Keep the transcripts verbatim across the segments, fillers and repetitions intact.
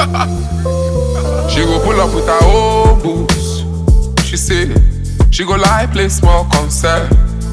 She go pull up with her own boots. She say she go like play small concert.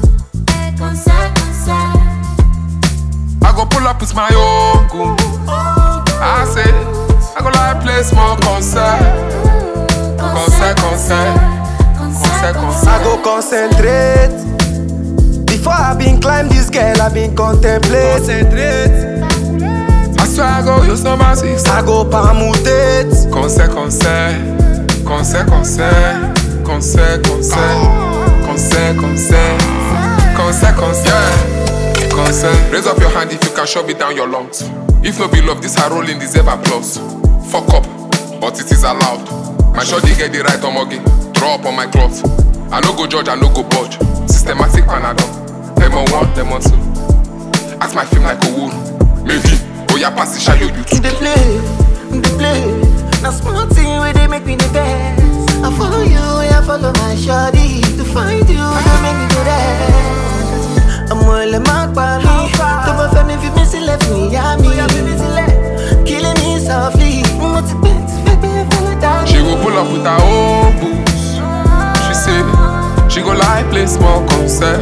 I go pull up with my own goons. I say I go like play small concert. Concert, concert, concert, concert. I go concentrate. Before I been climb this girl, I been contemplate. Concentrate. I swear I go use number six. I go permutate. Concert, concert, concert, concert, concert, concert, concert, concert, concert, concert, concert. Raise up your hand if you can shove it down your lungs. If no be love, this her rolling deserve applause. Fuck up, but it is allowed. My shorty get the right omoge, draw up on my cloth. I no go judge, I no go budge. Systematic panadol, lemon one, lemon two. Ask my film like a wool. Maybe, oh yeah, pass the shadow you too. They play, they play. Now small thing where they make me the best. I follow you, I follow my shawty. To find you, I make me do that. I'm all in my body. Don't bother me if you miss it, left me, yeah, me. Killing me softly. She go pull up with her own boots. She say she go like play small concert.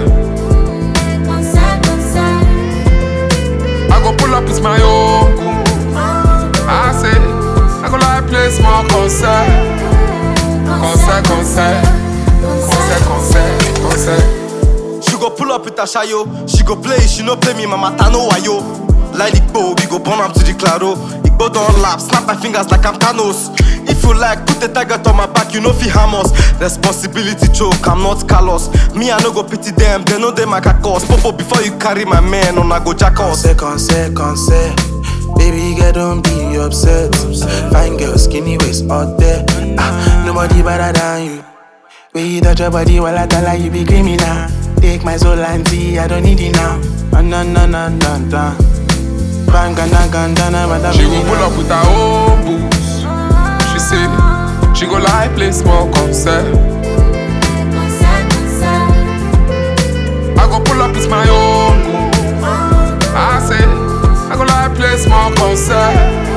I go pull up with my own goons. I say I go like play small concert. Concert, concert, concert, concert, concert. She go pull up with her shayo. She go play, she no play me, mama tano wayo. Like Igbo, we go burn up to the claro. Igbo don't lap, snap my fingers like I'm Thanos. If you like, put a target on my back, you know fi harm us. Responsibility choke, I'm not callous. Me, I no go pity them, they know they my cause. Popo, before you carry my man, on I go jack us. Concert, concert, concert. Baby girl, don't be upset. Fine girl, skinny waist out there. Ah, nobody better than you. When you touch your body while I tell her you be criminal. Take my soul and see, I don't need it now. Ah, na na na na na. Bang, gana, gana, she go pull up with her own boots. She say she go like play small concert. I go pull up with my own goons. I say I go like play small concert.